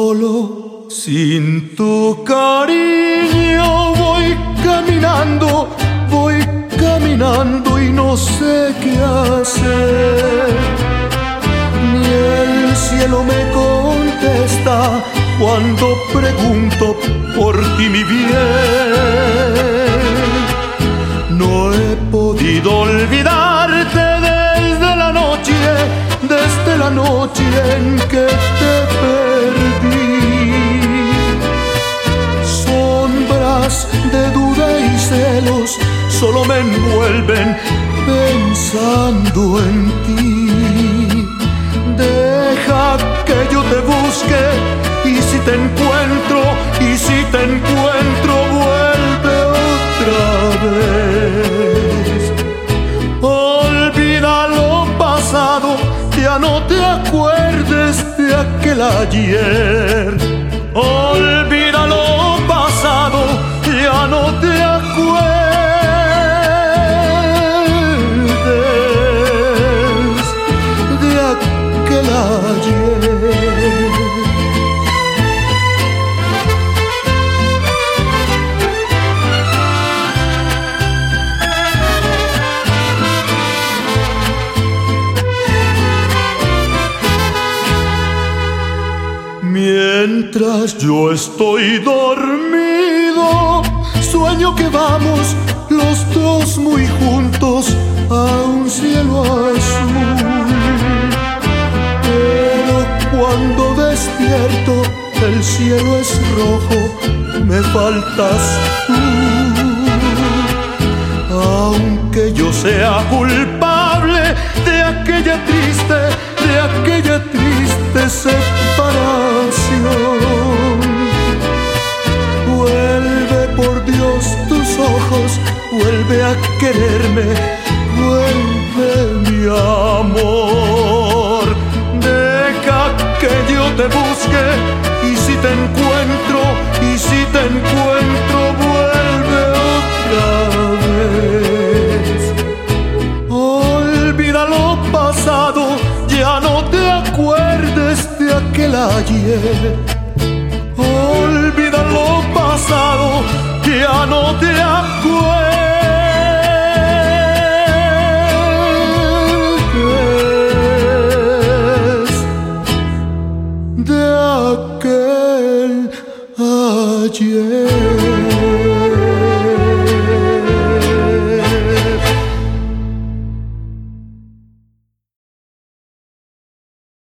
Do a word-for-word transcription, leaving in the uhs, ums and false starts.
Solo sin tu cariño voy caminando, voy caminando y no sé qué hacer. Ni el cielo me contesta cuando pregunto por ti, mi bien. No he podido olvidarte desde la noche, desde la noche en que te perdí. Sombras de duda y celos solo me envuelven pensando en ti. Deja que yo te busque y si te encuentro, y si te encuentro, vuelve otra vez. Olvida lo pasado, ya no te acuerdes de aquel ayer. Olvida lo pasado, ya no te acuerdes de aquel ayer. Mientras yo estoy dormido, sueño que vamos los dos muy juntos a un cielo azul. Pero cuando despierto, el cielo es rojo, me faltas tú. Aunque yo sea culpable de aquella triste, de aquella triste separación, vuelve por Dios tus ojos, vuelve a quererme, vuelve mi amor. Deja que yo te busque y si te encuentro, y si te encuentro, vuelve otra vez. Olvida lo pasado, ya no te acuerdes de aquel ayer. Olvida lo pasado, ya no te acuerdes de aquel ayer.